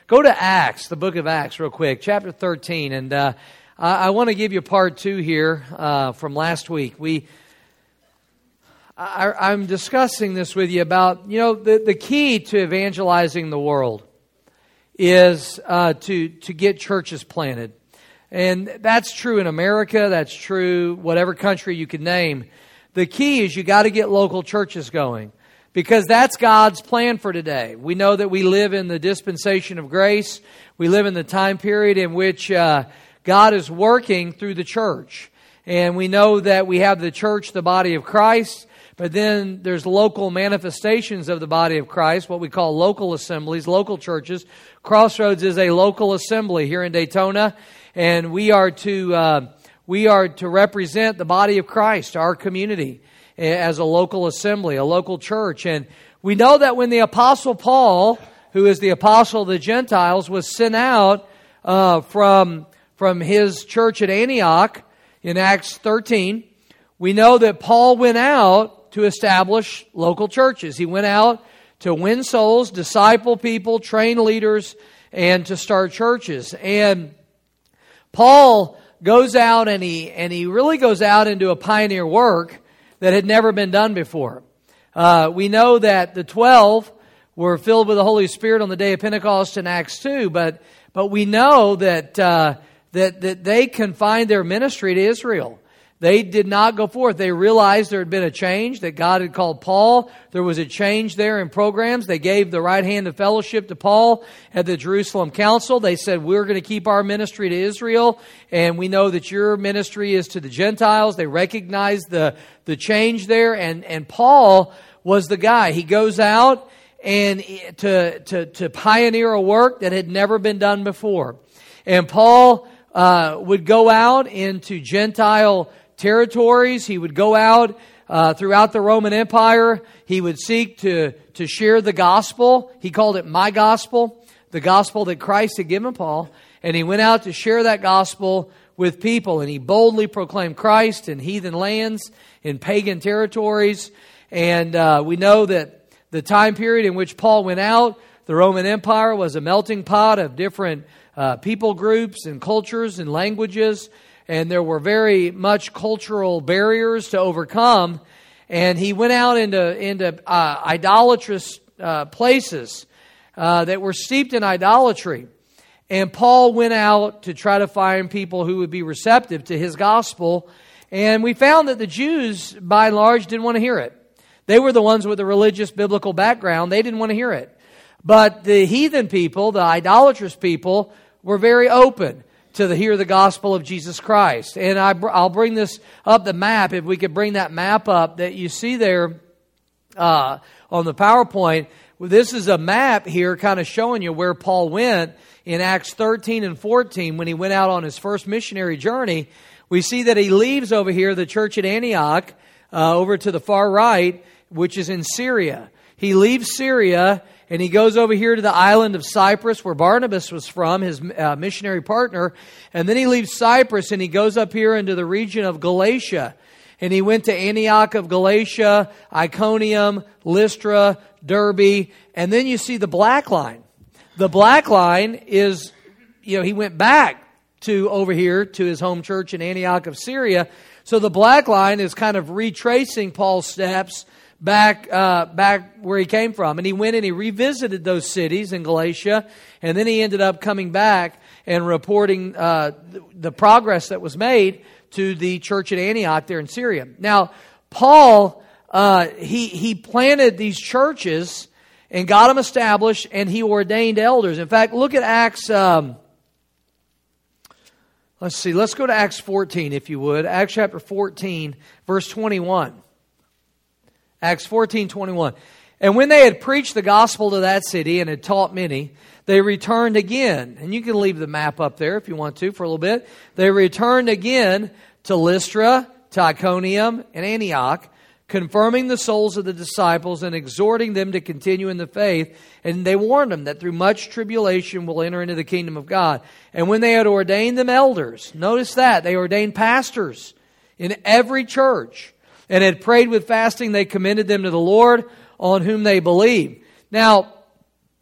Go to Acts, the book of Acts, real quick, chapter 13. And I want to give you part 2 here from last week. I'm discussing this with you about, the key to evangelizing the world is to get churches planted. And that's true in America. That's true whatever country you can name. The key is you got to get local churches going, because that's God's plan for today. We know that we live in the dispensation of grace. We live in the time period in which God is working through the church. And we know that we have the church, the body of Christ, but then there's local manifestations of the body of Christ, what we call local assemblies, local churches. Crossroads is a local assembly here in Daytona, and we are to represent the body of Christ, our community, as a local assembly, a local church. And we know that when the Apostle Paul, who is the apostle of the Gentiles, was sent out from his church at Antioch in Acts 13, we know that Paul went out to establish local churches. He went out to win souls, disciple people, train leaders, and to start churches. And Paul goes out and he really goes out into a pioneer work that had never been done before. We know that the 12 were filled with the Holy Spirit on the day of Pentecost in Acts 2, but we know that they confined their ministry to Israel. They did not go forth. They realized there had been a change, that God had called Paul. There was a change there in programs. They gave the right hand of fellowship to Paul at the Jerusalem Council. They said, we're going to keep our ministry to Israel, and we know that your ministry is to the Gentiles. They recognized the change there, and Paul was the guy. He goes out and to pioneer a work that had never been done before. And Paul would go out into Gentile territories. He would go out throughout the Roman Empire. He would seek to share the gospel. He called it my gospel, the gospel that Christ had given Paul. And he went out to share that gospel with people. And he boldly proclaimed Christ in heathen lands, in pagan territories. And we know that the time period in which Paul went out, the Roman Empire was a melting pot of different people groups and cultures and languages. And there were very much cultural barriers to overcome. And he went out into idolatrous places that were steeped in idolatry. And Paul went out to try to find people who would be receptive to his gospel. And we found that the Jews, by and large, didn't want to hear it. They were the ones with the religious biblical background. They didn't want to hear it. But the heathen people, the idolatrous people, were very open to hear the gospel of Jesus Christ. And I'll bring this up, the map, if we could bring that map up that you see there on the PowerPoint. Well, this is a map here kind of showing you where Paul went in Acts 13 and 14 when he went out on his first missionary journey. We see that he leaves over here the church at Antioch over to the far right, which is in Syria. He leaves Syria and he goes over here to the island of Cyprus, where Barnabas was from, his missionary partner. And then he leaves Cyprus and he goes up here into the region of Galatia. And he went to Antioch of Galatia, Iconium, Lystra, Derbe. And then you see the black line. The black line is, he went back to over here to his home church in Antioch of Syria. So the black line is kind of retracing Paul's steps back where he came from. And he went and he revisited those cities in Galatia, and then he ended up coming back and reporting the progress that was made to the church at Antioch there in Syria. Now, Paul, he planted these churches and got them established, and he ordained elders. In fact, look at Acts, let's go to Acts 14, if you would. Acts chapter 14, verse 21. Acts 14:21. And when they had preached the gospel to that city and had taught many, they returned again. And you can leave the map up there if you want to for a little bit. They returned again to Lystra, to Iconium, and Antioch, confirming the souls of the disciples and exhorting them to continue in the faith. And they warned them that through much tribulation will enter into the kingdom of God. And when they had ordained them elders, notice that, they ordained pastors in every church, and had prayed with fasting, they commended them to the Lord, on whom they believed. Now,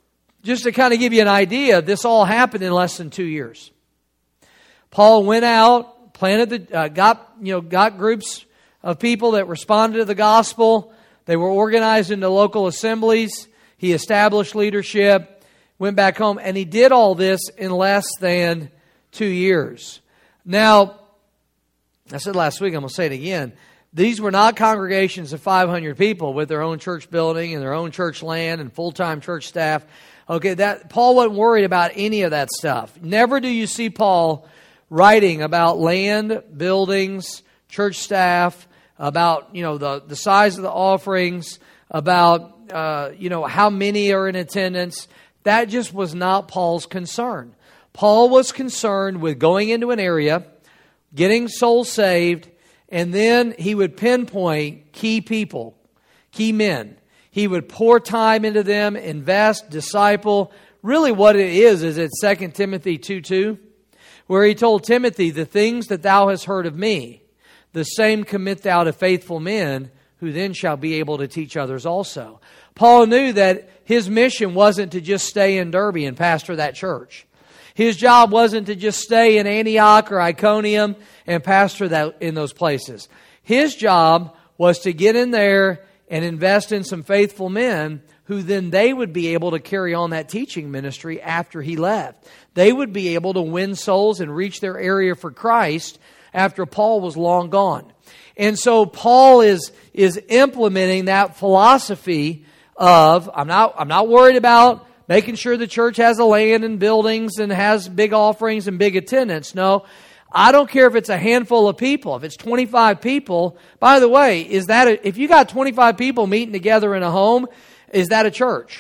just to kind of give you an idea, this all happened in less than 2 years. Paul went out, planted got groups of people that responded to the gospel. They were organized into local assemblies. He established leadership, went back home, and he did all this in less than 2 years. Now, I said last week, I'm going to say it again. These were not congregations of 500 people with their own church building and their own church land and full-time church staff. Okay, that Paul wasn't worried about any of that stuff. Never do you see Paul writing about land, buildings, church staff, about the size of the offerings, about how many are in attendance. That just was not Paul's concern. Paul was concerned with going into an area, getting souls saved, and then he would pinpoint key people, key men. He would pour time into them, invest, disciple. Really what it is it's 2 Timothy 2:2, where he told Timothy, the things that thou hast heard of me, the same commit thou to faithful men, who then shall be able to teach others also. Paul knew that his mission wasn't to just stay in Derby and pastor that church. His job wasn't to just stay in Antioch or Iconium and pastor that in those places. His job was to get in there and invest in some faithful men who then they would be able to carry on that teaching ministry after he left. They would be able to win souls and reach their area for Christ after Paul was long gone. And so Paul is implementing that philosophy of, I'm not worried about making sure the church has a land and buildings and has big offerings and big attendance. No, I don't care if it's a handful of people. If it's 25 people, by the way, if you got 25 people meeting together in a home, is that a church?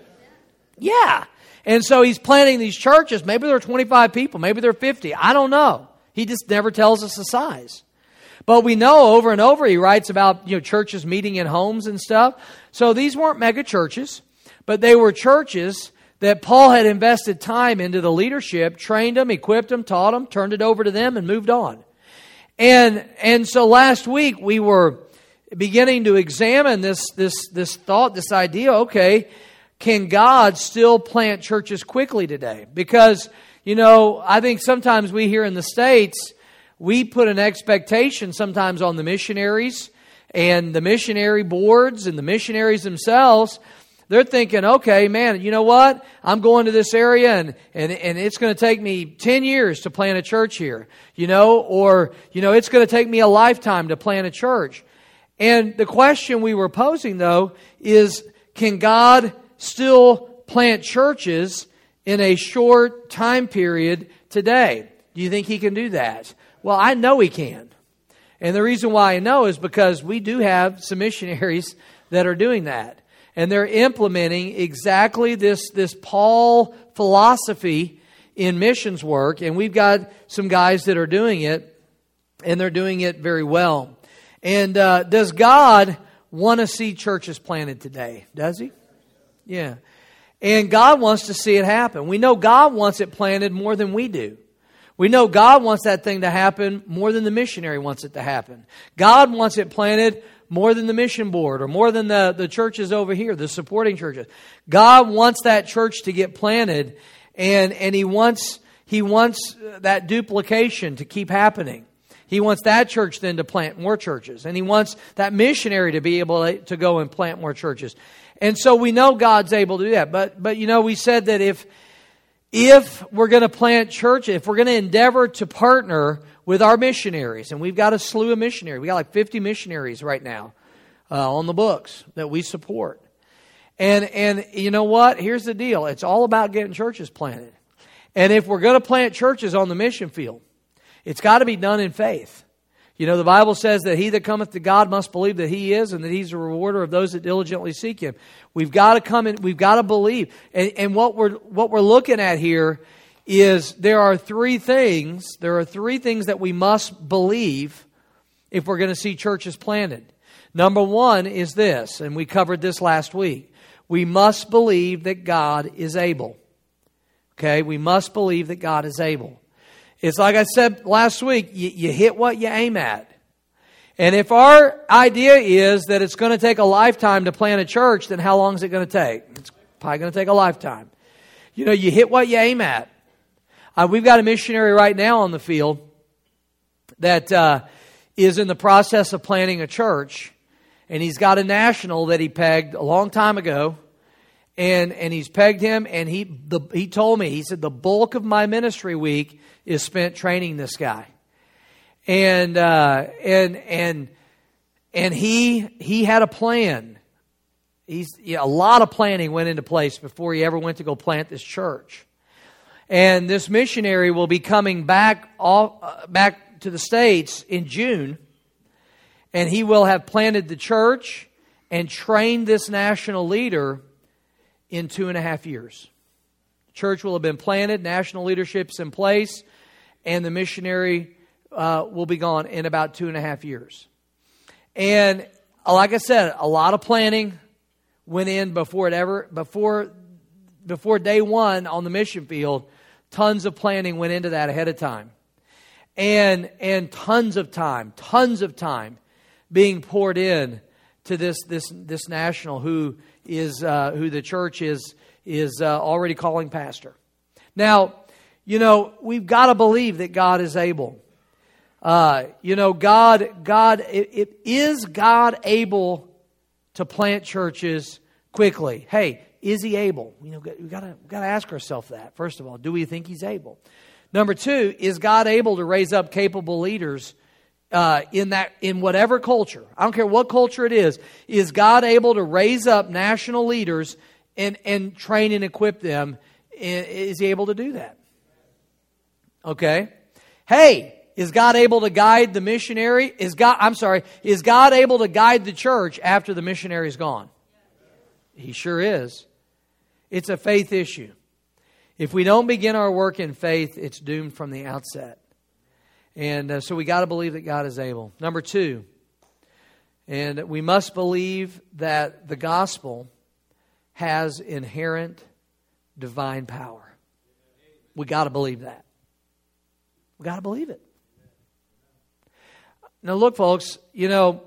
Yeah. And so he's planting these churches. Maybe there are 25 people. Maybe there are 50. I don't know. He just never tells us the size. But we know over and over he writes about churches meeting in homes and stuff. So these weren't mega churches, but they were churches that Paul had invested time into the leadership, trained them, equipped them, taught them, turned it over to them, and moved on. And so last week we were beginning to examine this thought, this idea. Okay, can God still plant churches quickly today? Because I think sometimes we here in the States, we put an expectation sometimes on the missionaries and the missionary boards and the missionaries themselves. They're thinking, okay, man, you know what? I'm going to this area and it's going to take me 10 years to plant a church here, or it's going to take me a lifetime to plant a church. And the question we were posing, though, is can God still plant churches in a short time period today? Do you think He can do that? Well, I know He can. And the reason why I know is because we do have some missionaries that are doing that. And they're implementing exactly this Paul philosophy in missions work. And we've got some guys that are doing it, and they're doing it very well. And does God want to see churches planted today? Does He? Yeah. And God wants to see it happen. We know God wants it planted more than we do. We know God wants that thing to happen more than the missionary wants it to happen. God wants it planted more than the mission board or more than the churches over here, the supporting churches. God wants that church to get planted, and He wants that duplication to keep happening. He wants that church then to plant more churches, and He wants that missionary to be able to go and plant more churches. And so we know God's able to do that. But we said that if we're going to plant churches, if we're going to endeavor to partner with our missionaries, and we've got a slew of missionaries. We got like 50 missionaries right now on the books that we support. And you know what? Here's the deal. It's all about getting churches planted. And if we're going to plant churches on the mission field, it's got to be done in faith. The Bible says that he that cometh to God must believe that He is, and that He's a rewarder of those that diligently seek Him. We've got to come in. We've got to believe. And what we're looking at here is there are three things that we must believe if we're going to see churches planted. Number one is this, and we covered this last week. We must believe that God is able. Okay, we must believe that God is able. It's like I said last week, you hit what you aim at. And if our idea is that it's going to take a lifetime to plant a church, then how long is it going to take? It's probably going to take a lifetime. you hit what you aim at. We've got a missionary right now on the field that is in the process of planting a church. And he's got a national that he pegged a long time ago. And he's pegged him, and he told me, he said, the bulk of my ministry week is spent training this guy. And he had a plan. A lot of planning went into place before he ever went to go plant this church. And this missionary will be coming back to the States in June, and he will have planted the church and trained this national leader in 2.5 years. Church will have been planted, national leadership's in place, and the missionary will be gone in about 2.5 years. And like I said, a lot of planning went in before day one on the mission field. Tons of planning went into that ahead of time. And tons of time being poured in to this national who the church is already calling pastor. Now, we've got to believe that God is able. Is God able to plant churches quickly? Hey, is He able? We've got to ask ourselves that. First of all, do we think He's able? Number two, is God able to raise up capable leaders in whatever culture? I don't care what culture it is. Is God able to raise up national leaders and train and equip them? Is He able to do that? Okay. Hey, is God able to guide the missionary? Is God able to guide the church after the missionary's gone? He sure is. It's a faith issue. If we don't begin our work in faith, it's doomed from the outset. And so we got to believe that God is able. Number two, and we must believe that the gospel has inherent divine power. We got to believe that. We got to believe it. Now look, folks, we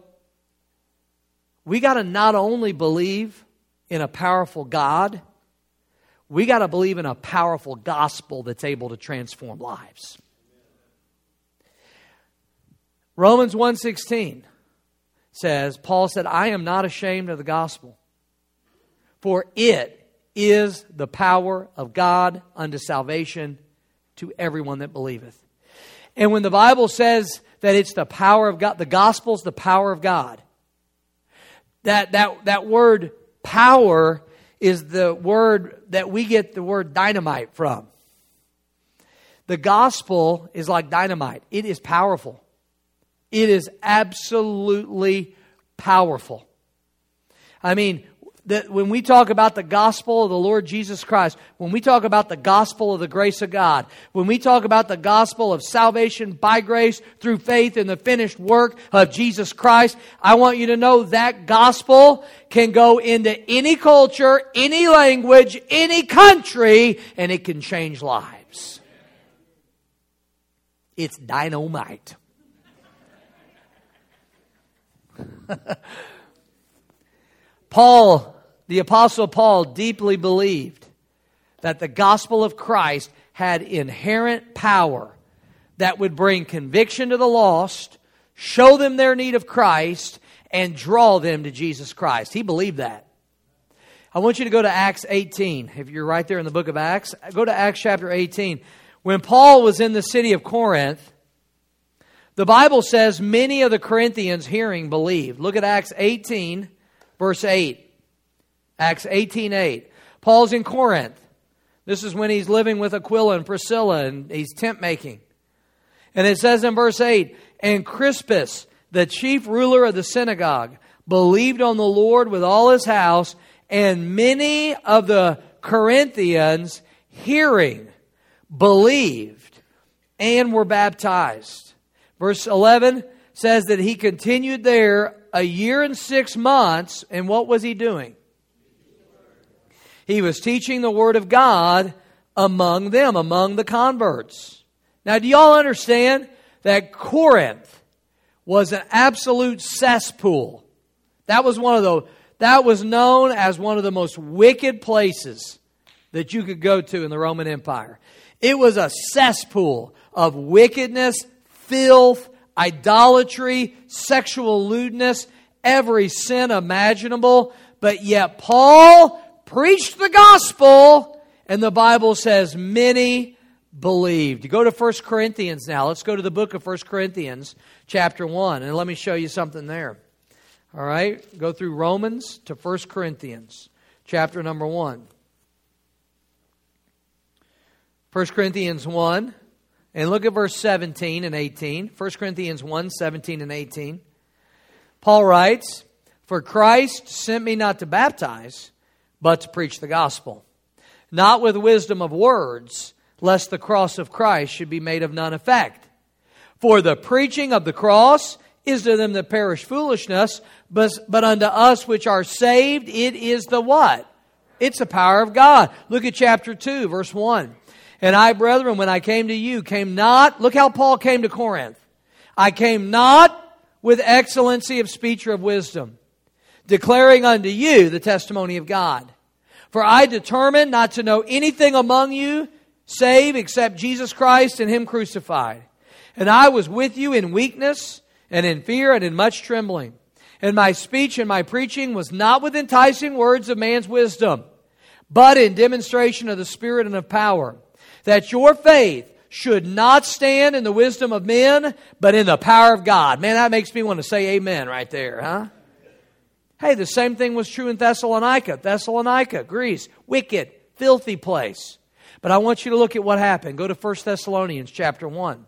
got to not only believe in a powerful God, we got to believe in a powerful gospel that's able to transform lives. Romans 1:16 says, Paul said, I am not ashamed of the gospel, for it is the power of God unto salvation to everyone that believeth. And when the Bible says that it's the power of God, the gospel's the power of God. That word power is the word that we get the word dynamite from. The gospel is like dynamite. It is powerful. It is absolutely powerful. I mean, when we talk about the gospel of the Lord Jesus Christ, when we talk about the gospel of the grace of God, when we talk about the gospel of salvation by grace through faith in the finished work of Jesus Christ, I want you to know that gospel can go into any culture, any language, any country, and it can change lives. It's dynamite. The Apostle Paul deeply believed that the gospel of Christ had inherent power that would bring conviction to the lost, show them their need of Christ, and draw them to Jesus Christ. He believed that. I want you to go to Acts 18. If you're right there in the book of Acts, go to Acts chapter 18. When Paul was in the city of Corinth, the Bible says many of the Corinthians hearing believed. Look at Acts 18, verse 8. Acts 18:8. Paul's in Corinth. This is when he's living with Aquila and Priscilla and he's tent making. And it says in verse 8, and Crispus, the chief ruler of the synagogue, believed on the Lord with all his house, and many of the Corinthians hearing believed and were baptized. Verse 11 says that he continued there 1 year and 6 months, and what was he doing? He was teaching the Word of God among them, among the converts. Now, do y'all understand that Corinth was an absolute cesspool? That was known as one of the most wicked places that you could go to in the Roman Empire. It was a cesspool of wickedness, filth, idolatry, sexual lewdness, every sin imaginable. But yet Paul preached the gospel, and the Bible says many believed. You go to 1 Corinthians now. Let's go to the book of 1 Corinthians, chapter 1, and let me show you something there. All right? Go through Romans to 1 Corinthians, chapter number 1. 1 Corinthians 1, and look at verse 17 and 18. 1 Corinthians 1, 17 and 18. Paul writes, "For Christ sent me not to baptize, but to preach the gospel, not with wisdom of words, lest the cross of Christ should be made of none effect. For the preaching of the cross is to them that perish foolishness, but unto us which are saved, it is the what? It's the power of God." Look at chapter 2, verse 1. "And I, brethren, when I came to you, came not," look how Paul came to Corinth, "I came not with excellency of speech or of wisdom, declaring unto you the testimony of God. For I determined not to know anything among you, save except Jesus Christ and Him crucified. And I was with you in weakness and in fear and in much trembling. And my speech and my preaching was not with enticing words of man's wisdom, but in demonstration of the Spirit and of power, that your faith should not stand in the wisdom of men, but in the power of God." Man, that makes me want to say amen right there, huh? Hey, the same thing was true in Thessalonica. Thessalonica, Greece, wicked, filthy place. But I want you to look at what happened. Go to 1 Thessalonians chapter 1.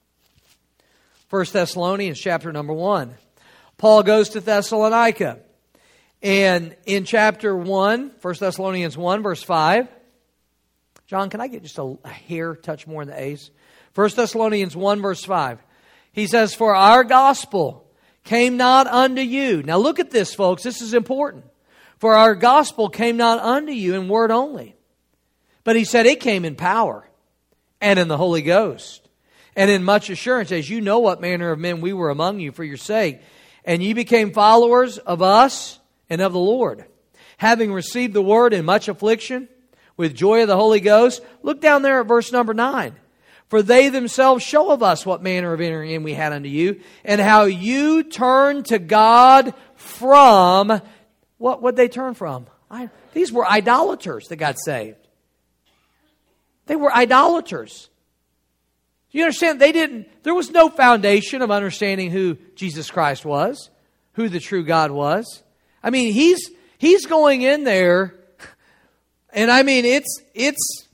1 Thessalonians chapter number 1. Paul goes to Thessalonica. And in chapter 1, 1 Thessalonians 1, verse 5. John, can I get just a hair touch more in the A's? 1 Thessalonians 1, verse 5. He says, "For our gospel came not unto you." Now look at this, folks. This is important. "For our gospel came not unto you in word only. But," he said, "it came in power and in the Holy Ghost and in much assurance, as you know what manner of men we were among you for your sake. And ye became followers of us and of the Lord, having received the word in much affliction, with joy of the Holy Ghost." Look down there at verse number 9. "For they themselves show of us what manner of entering in we had unto you, and how you turned to God from," what they turn from? These were idolaters that got saved. They were idolaters. You understand? There was no foundation of understanding who Jesus Christ was, who the true God was. I mean, he's going in there, and I mean, it's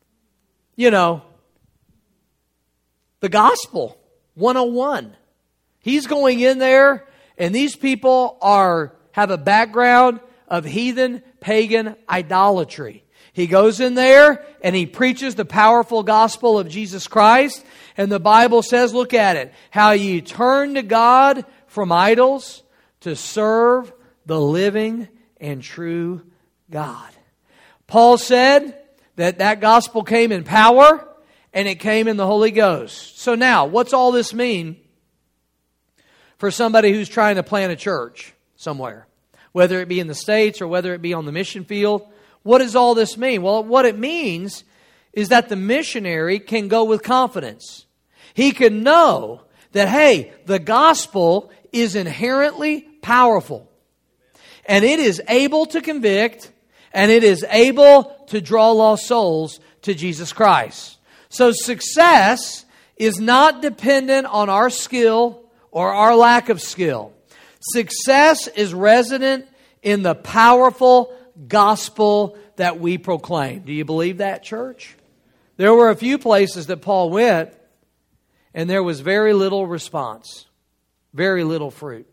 the gospel 101. He's going in there, and these people have a background of heathen, pagan idolatry. He goes in there and he preaches the powerful gospel of Jesus Christ. And the Bible says, look at it, "How ye turn to God from idols to serve the living and true God." Paul said that gospel came in power and it came in the Holy Ghost. So now, what's all this mean for somebody who's trying to plant a church somewhere? Whether it be in the States or whether it be on the mission field. What does all this mean? Well, what it means is that the missionary can go with confidence. He can know that, hey, the gospel is inherently powerful. And it is able to convict, and it is able to draw lost souls to Jesus Christ. So success is not dependent on our skill or our lack of skill. Success is resident in the powerful gospel that we proclaim. Do you believe that, church? There were a few places that Paul went, and there was very little response, very little fruit.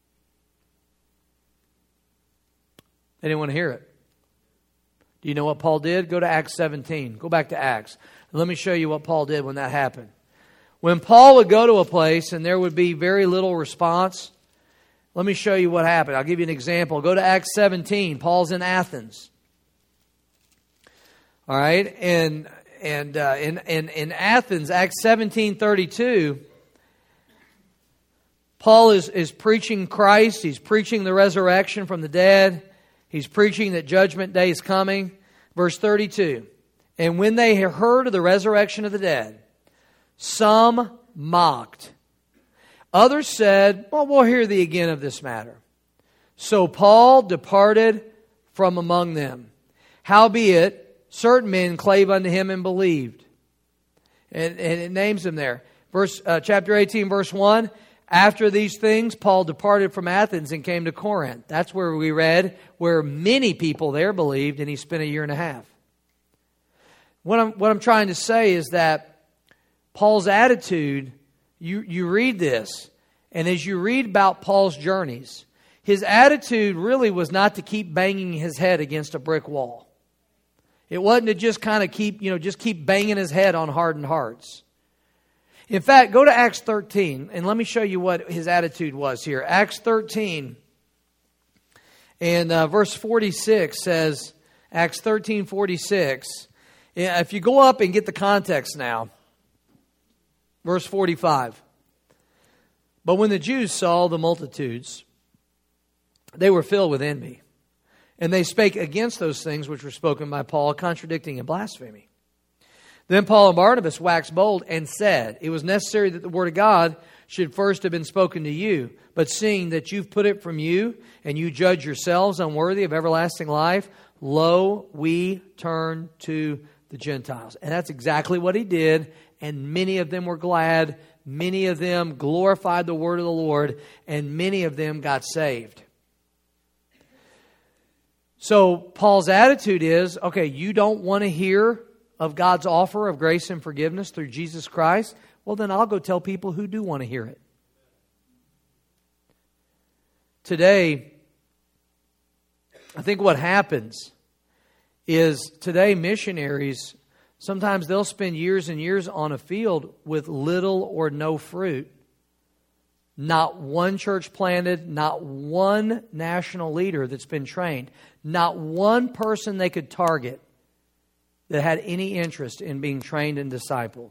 They didn't want to hear it. Do you know what Paul did? Go to Acts 17. Go back to Acts. Let me show you what Paul did when that happened. When Paul would go to a place and there would be very little response, let me show you what happened. I'll give you an example. Go to Acts 17. Paul's in Athens. All right, and in Athens, Acts 17:32, Paul is preaching Christ. He's preaching the resurrection from the dead. He's preaching that judgment day is coming. Verse 32. And when they heard of the resurrection of the dead, some mocked. Others said, well, we'll hear thee again of this matter. So Paul departed from among them. Howbeit, certain men clave unto him and believed. And it names them there. Chapter 18, verse 1. After these things, Paul departed from Athens and came to Corinth. That's where we read where many people there believed, and he spent a year and a half. What I'm trying to say is that Paul's attitude, you read this, and as you read about Paul's journeys, his attitude really was not to keep banging his head against a brick wall. It wasn't to just kind of keep banging his head on hardened hearts. In fact, go to Acts 13, and let me show you what his attitude was here. Acts 13, and verse 46 says, Acts 13:46. If you go up and get the context now, verse 45. But when the Jews saw the multitudes, they were filled with envy, and they spake against those things which were spoken by Paul, contradicting and blaspheming. Then Paul and Barnabas waxed bold and said, it was necessary that the word of God should first have been spoken to you. But seeing that you've put it from you, and you judge yourselves unworthy of everlasting life, lo, we turn to the Gentiles. And that's exactly what he did. And many of them were glad. Many of them glorified the word of the Lord. And many of them got saved. So Paul's attitude is, okay, you don't want to hear of God's offer of grace and forgiveness through Jesus Christ? Well, then I'll go tell people who do want to hear it. Today, I think what happens is today missionaries, sometimes they'll spend years and years on a field with little or no fruit. Not one church planted, not one national leader that's been trained, not one person they could target that had any interest in being trained and discipled.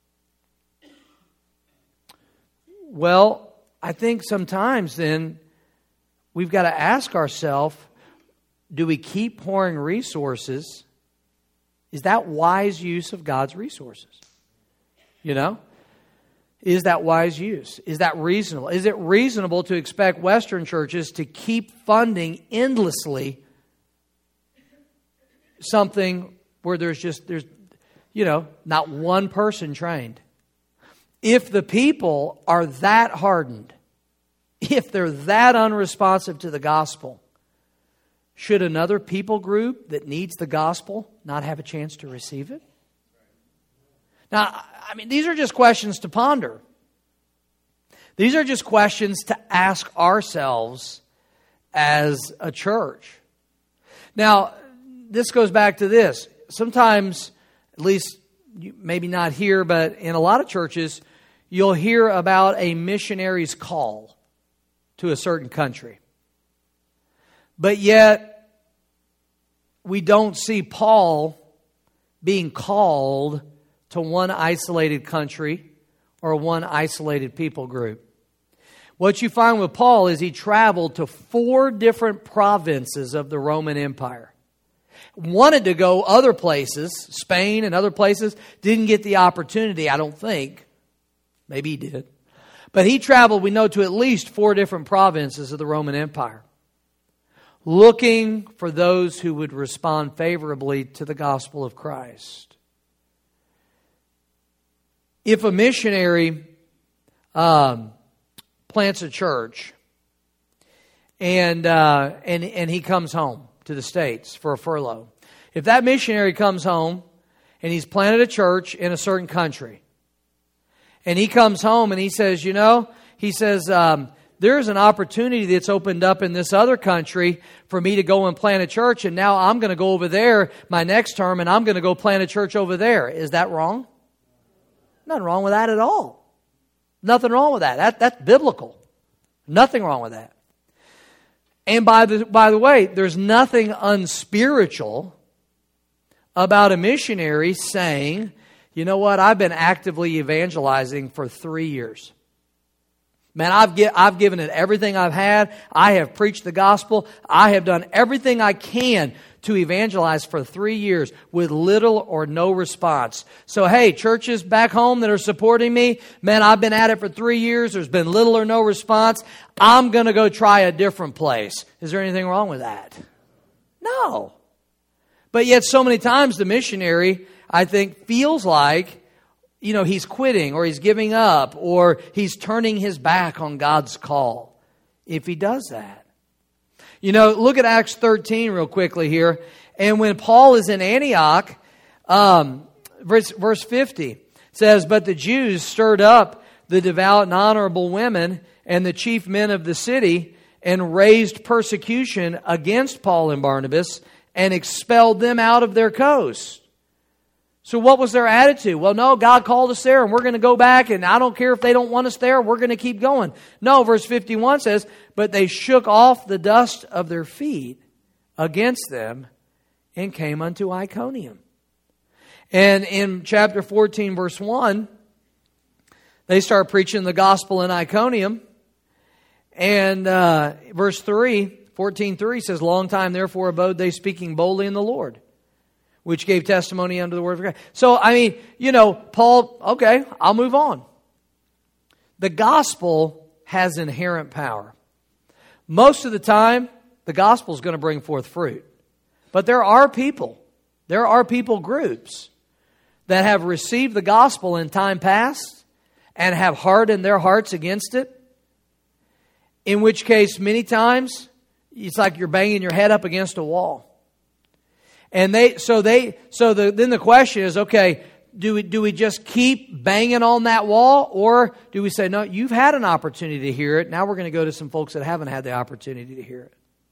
Well, I think sometimes then we've got to ask ourselves, do we keep pouring resources? Is that wise use of God's resources? You know? Is that wise use? Is that reasonable? Is it reasonable to expect Western churches to keep funding endlessly something where there's not one person trained? If the people are that hardened, if they're that unresponsive to the gospel, should another people group that needs the gospel not have a chance to receive it? Now, I mean, these are just questions to ponder. These are just questions to ask ourselves as a church. Now, this goes back to this. Sometimes, at least maybe not here, but in a lot of churches, you'll hear about a missionary's call to a certain country. But yet, we don't see Paul being called to one isolated country or one isolated people group. What you find with Paul is he traveled to 4 different provinces of the Roman Empire. Wanted to go other places, Spain and other places, didn't get the opportunity, I don't think. Maybe he did. But he traveled, we know, to at least 4 different provinces of the Roman Empire, looking for those who would respond favorably to the gospel of Christ. If a missionary plants a church and he comes home to the States for a furlough, if that missionary comes home and he's planted a church in a certain country, and he comes home and he says, there's an opportunity that's opened up in this other country for me to go and plant a church, and now I'm going to go over there my next term and I'm going to go plant a church over there. Is that wrong? Nothing wrong with that at all. Nothing wrong with that. That's biblical. Nothing wrong with that. And by the way, there's nothing unspiritual about a missionary saying, you know what, I've been actively evangelizing for 3 years. Man, I've given it everything I've had. I have preached the gospel. I have done everything I can to evangelize for 3 years with little or no response. So, hey, churches back home that are supporting me, man, I've been at it for 3 years. There's been little or no response. I'm going to go try a different place. Is there anything wrong with that? No. But yet so many times the missionary, I think, feels like, he's quitting or he's giving up or he's turning his back on God's call if he does that. Look at Acts 13 real quickly here. And when Paul is in Antioch, verse 50 says, "But the Jews stirred up the devout and honorable women and the chief men of the city and raised persecution against Paul and Barnabas and expelled them out of their coast." So what was their attitude? Well, no, God called us there and we're going to go back, and I don't care if they don't want us there, we're going to keep going. No, verse 51 says, "But they shook off the dust of their feet against them and came unto Iconium." And in chapter 14, verse 1, they start preaching the gospel in Iconium. And verse 3, 14:3 says, "Long time therefore abode they speaking boldly in the Lord, which gave testimony unto the word of God." So, Paul, okay, I'll move on. The gospel has inherent power. Most of the time, the gospel is going to bring forth fruit. But there are people groups that have received the gospel in time past and have hardened their hearts against it. In which case, many times, it's like you're banging your head up against a wall. And then the question is, okay, do we just keep banging on that wall, or do we say, no, you've had an opportunity to hear it. Now we're going to go to some folks that haven't had the opportunity to hear it.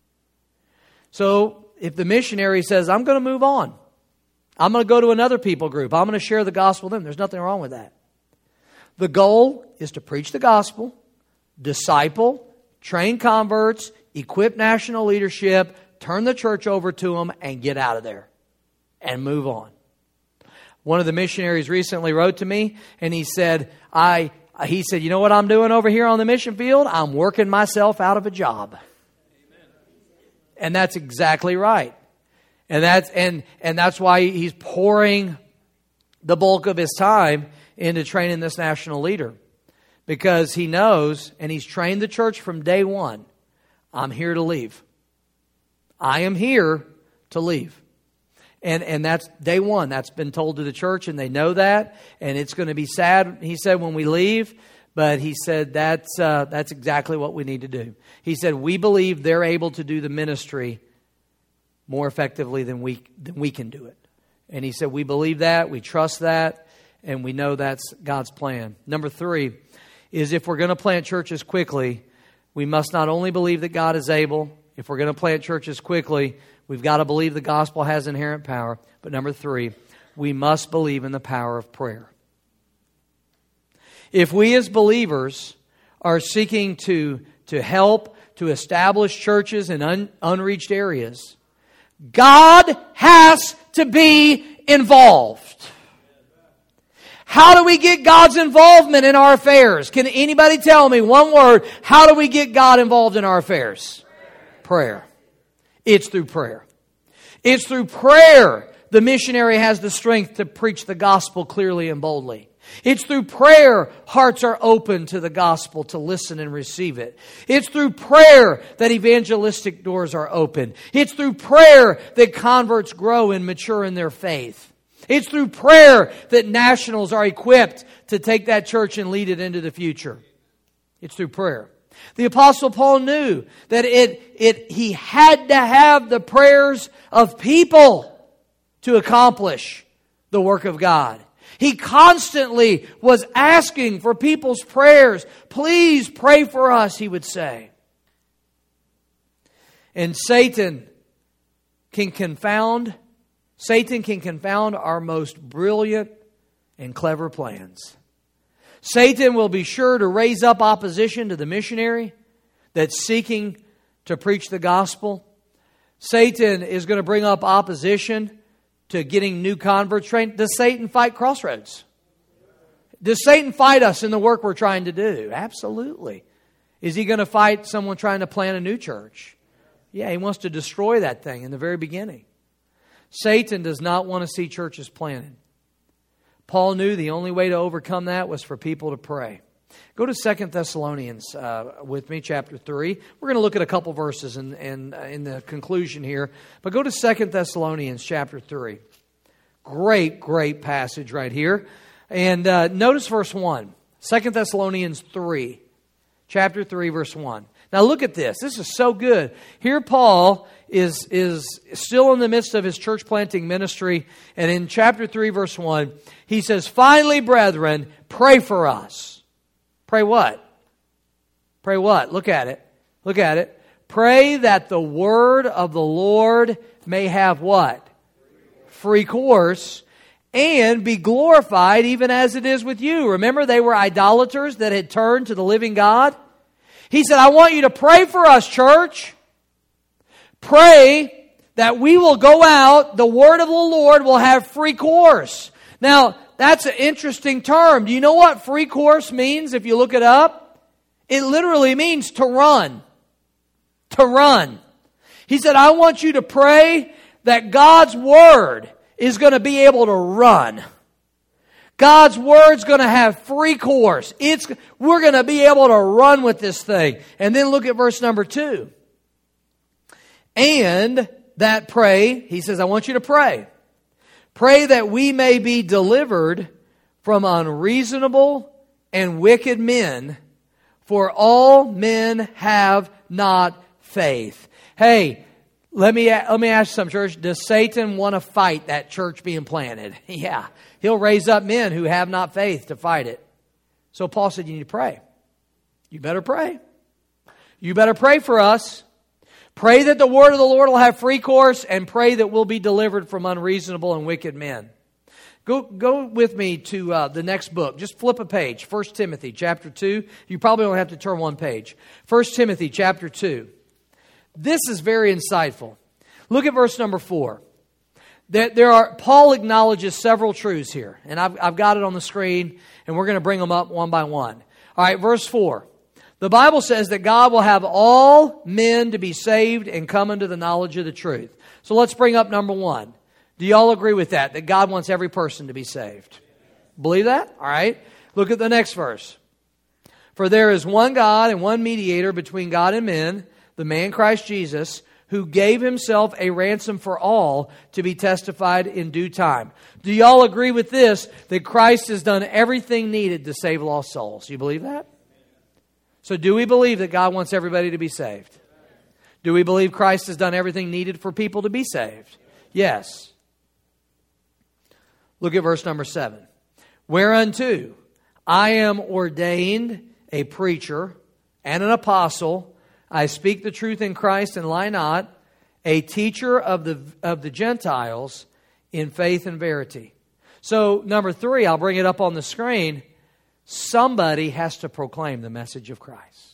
So if the missionary says, I'm going to move on, I'm going to go to another people group, I'm going to share the gospel with them, there's nothing wrong with that. The goal is to preach the gospel, disciple, train converts, equip national leadership, turn the church over to them, and get out of there and move on. One of the missionaries recently wrote to me, and he said, you know what I'm doing over here on the mission field? I'm working myself out of a job. Amen. And that's exactly right. And that's why he's pouring the bulk of his time into training this national leader. Because he knows, and he's trained the church from day one, I'm here to leave. I am here to leave. And that's day one. That's been told to the church, and they know that. And it's going to be sad, he said, when we leave. But he said that's exactly what we need to do. He said, we believe they're able to do the ministry more effectively than we can do it. And he said, we believe that, we trust that, and we know that's God's plan. Number 3 is, if we're going to plant churches quickly, we must not only believe that God is able. If we're going to plant churches quickly, we've got to believe the gospel has inherent power. But number 3, we must believe in the power of prayer. If we as believers are seeking to help to establish churches in unreached areas, God has to be involved. How do we get God's involvement in our affairs? Can anybody tell me one word? How do we get God involved in our affairs? Prayer. It's through prayer. It's through prayer the missionary has the strength to preach the gospel clearly and boldly. It's through prayer hearts are open to the gospel to listen and receive it. It's through prayer that evangelistic doors are open. It's through prayer that converts grow and mature in their faith. It's through prayer that nationals are equipped to take that church and lead it into the future. It's through prayer. The Apostle Paul knew that he had to have the prayers of people to accomplish the work of God. He constantly was asking for people's prayers. Please pray for us, he would say. And Satan can confound our most brilliant and clever plans. Satan will be sure to raise up opposition to the missionary that's seeking to preach the gospel. Satan is going to bring up opposition to getting new converts trained. Does Satan fight Crossroads? Does Satan fight us in the work we're trying to do? Absolutely. Is he going to fight someone trying to plant a new church? Yeah, he wants to destroy that thing in the very beginning. Satan does not want to see churches planted. Paul knew the only way to overcome that was for people to pray. Go to 2 Thessalonians with me, chapter 3. We're going to look at a couple verses in the conclusion here. But go to 2 Thessalonians chapter 3. Great passage right here. And notice verse 1. 2 Thessalonians 3. Chapter 3, verse 1. Now look at this. This is so good. Here Paul is still in the midst of his church planting ministry. And in chapter 3, verse 1, he says, "Finally, brethren, pray for us." Pray what? Pray what? Look at it. Look at it. Pray that the word of the Lord may have what? Free course, and be glorified even as it is with you. Remember, they were idolaters that had turned to the living God. He said, I want you to pray for us, church. Pray that we will go out, the word of the Lord will have free course. Now, that's an interesting term. Do you know what free course means if you look it up? It literally means to run. To run. He said, I want you to pray that God's word is going to be able to run. God's word's going to have free course. We're going to be able to run with this thing. And then look at verse number 2. And that pray, he says, I want you to pray. Pray that we may be delivered from unreasonable and wicked men, for all men have not faith. Hey, let me ask you something, church. Does Satan want to fight that church being planted? Yeah. He'll raise up men who have not faith to fight it. So Paul said, you need to pray. You better pray. You better pray for us. Pray that the word of the Lord will have free course, and pray that we'll be delivered from unreasonable and wicked men. Go with me to the next book. Just flip a page. 1 Timothy chapter 2. You probably only have to turn one page. 1 Timothy chapter 2. This is very insightful. Look at verse number 4. Paul acknowledges several truths here. And I've got it on the screen, and we're going to bring them up one by one. All right, verse 4. The Bible says that God will have all men to be saved and come into the knowledge of the truth. So let's bring up number 1. Do you all agree with that? That God wants every person to be saved? Believe that? All right. Look at the next verse. For there is one God and one mediator between God and men, the man Christ Jesus, who gave himself a ransom for all to be testified in due time. Do you all agree with this? That Christ has done everything needed to save lost souls. You believe that? So do we believe that God wants everybody to be saved? Do we believe Christ has done everything needed for people to be saved? Yes. Look at verse number 7. Whereunto I am ordained a preacher and an apostle. I speak the truth in Christ and lie not, a teacher of the Gentiles in faith and verity. So number 3, I'll bring it up on the screen. Somebody has to proclaim the message of Christ.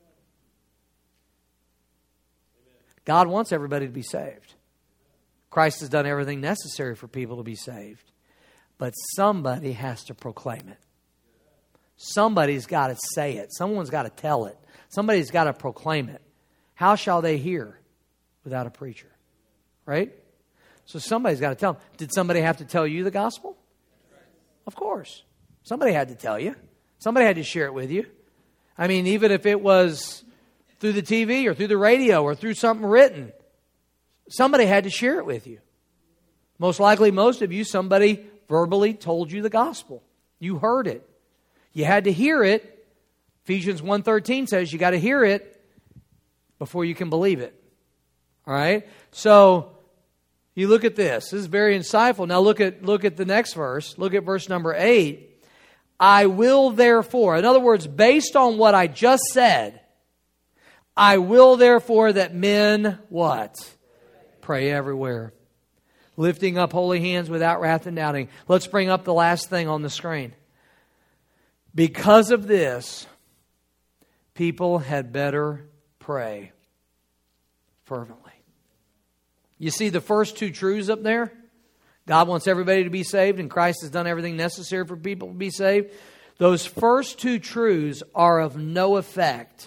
God wants everybody to be saved. Christ has done everything necessary for people to be saved. But somebody has to proclaim it. Somebody's got to say it. Someone's got to tell it. Somebody's got to proclaim it. How shall they hear without a preacher? Right? So somebody's got to tell them. Did somebody have to tell you the gospel? Of course. Somebody had to tell you. Somebody had to share it with you. I mean, even if it was through the TV or through the radio or through something written, somebody had to share it with you. Most likely, most of you, somebody verbally told you the gospel. You heard it. You had to hear it. Ephesians 1:13 says you got to hear it before you can believe it. All right? So you look at this. This is very insightful. Now look at the next verse. Look at verse number 8. I will therefore, in other words, based on what I just said, I will therefore that men, what? Pray everywhere. Lifting up holy hands without wrath and doubting. Let's bring up the last thing on the screen. Because of this, people had better pray fervently. You see the first 2 truths up there? God wants everybody to be saved, and Christ has done everything necessary for people to be saved. Those first two truths are of no effect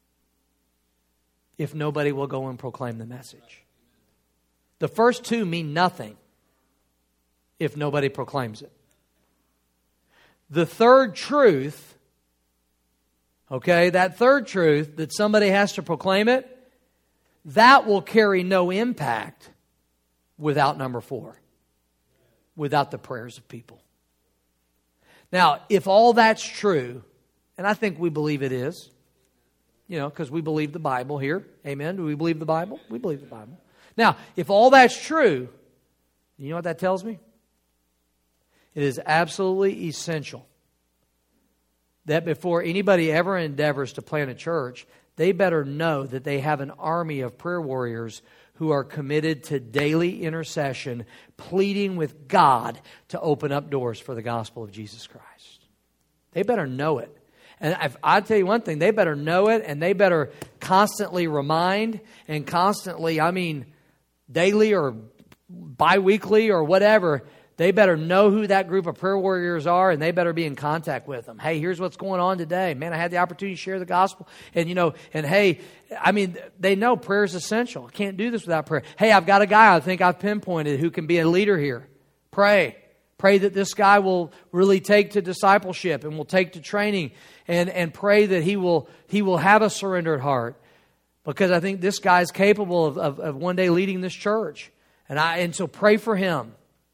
if nobody will go and proclaim the message. The first two mean nothing if nobody proclaims it. The third truth, okay, that third truth that somebody has to proclaim it, that will carry no impact without number 4, without the prayers of people. Now, if all that's true, and I think we believe it is, because we believe the Bible here. Amen. Do we believe the Bible? We believe the Bible. Now, if all that's true, you know what that tells me? It is absolutely essential that before anybody ever endeavors to plant a church, they better know that they have an army of prayer warriors who are committed to daily intercession, pleading with God to open up doors for the gospel of Jesus Christ. They better know it. And I'll tell you one thing, they better know it, and they better constantly remind and constantly, daily or bi-weekly or whatever, they better know who that group of prayer warriors are, and they better be in contact with them. Hey, here's what's going on today. Man, I had the opportunity to share the gospel. And, they know prayer is essential. I can't do this without prayer. Hey, I've got a guy I think I've pinpointed who can be a leader here. Pray. Pray that this guy will really take to discipleship and will take to training, and pray that he will have a surrendered heart, because I think this guy's capable of one day leading this church. And so pray for him.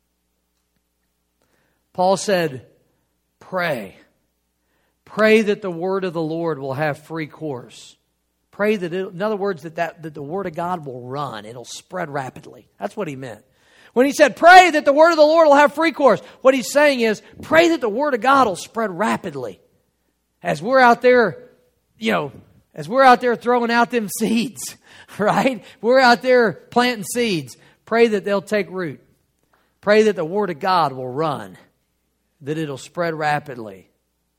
Paul said, pray. Pray that the word of the Lord will have free course. Pray that, in other words, that the word of God will run. It'll spread rapidly. That's what he meant. When he said, pray that the word of the Lord will have free course, what he's saying is, pray that the word of God will spread rapidly. As we're out there, throwing out them seeds, right? We're out there planting seeds. Pray that they'll take root. Pray that the word of God will run, that it'll spread rapidly.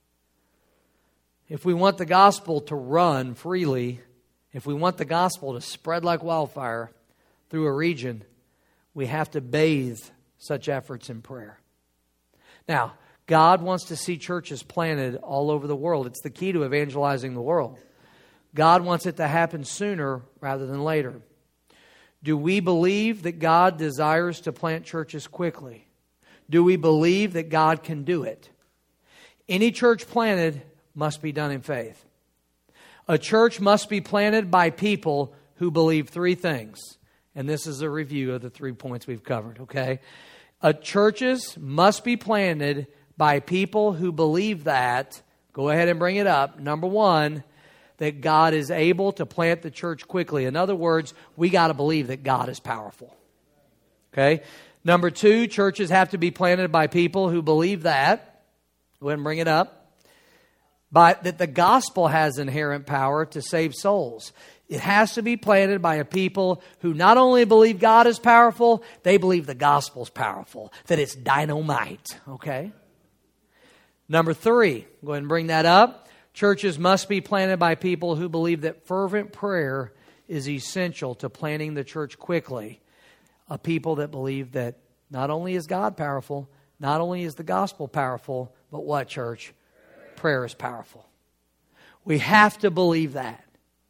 If we want the gospel to run freely, if we want the gospel to spread like wildfire through a region, we have to bathe such efforts in prayer. Now, God wants to see churches planted all over the world. It's the key to evangelizing the world. God wants it to happen sooner rather than later. Do we believe that God desires to plant churches quickly? Do we believe that God can do it? Any church planted must be done in faith. A church must be planted by people who believe 3 things. And this is a review of the 3 points we've covered, okay? Churches must be planted by people who believe that, go ahead and bring it up, number 1, that God is able to plant the church quickly. In other words, we got to believe that God is powerful. Okay? Number 2, churches have to be planted by people who believe that, go ahead and bring it up, but that the gospel has inherent power to save souls. It has to be planted by a people who not only believe God is powerful, they believe the gospel is powerful, that it's dynamite, okay? Number 3, go ahead and bring that up. Churches must be planted by people who believe that fervent prayer is essential to planting the church quickly. A people that believe that not only is God powerful, not only is the gospel powerful, but what, church? Prayer is powerful. We have to believe that.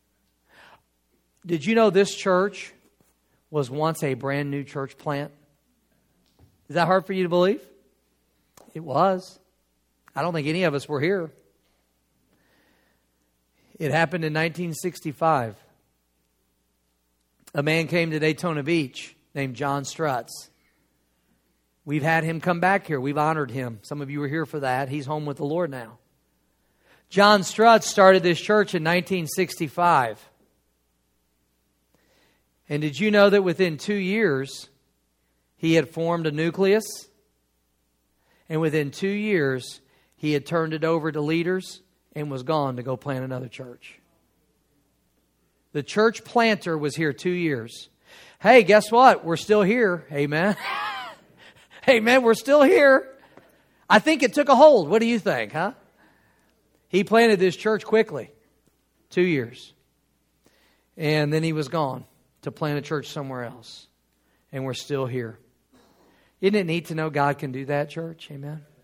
Did you know this church was once a brand new church plant? Is that hard for you to believe? It was. I don't think any of us were here. It happened in 1965. A man came to Daytona Beach named John Strutz. We've had him come back here. We've honored him. Some of you were here for that. He's home with the Lord now. John Strutz started this church in 1965. And did you know that within 2 years, he had formed a nucleus? And within 2 years, he had turned it over to leaders and was gone to go plant another church. The church planter was here 2 years. Hey, guess what? We're still here. Amen. Amen. We're still here. I think it took a hold. What do you think, huh? He planted this church quickly. 2 years. And then he was gone to plant a church somewhere else. And we're still here. Isn't it neat to know God can do that, church? Amen.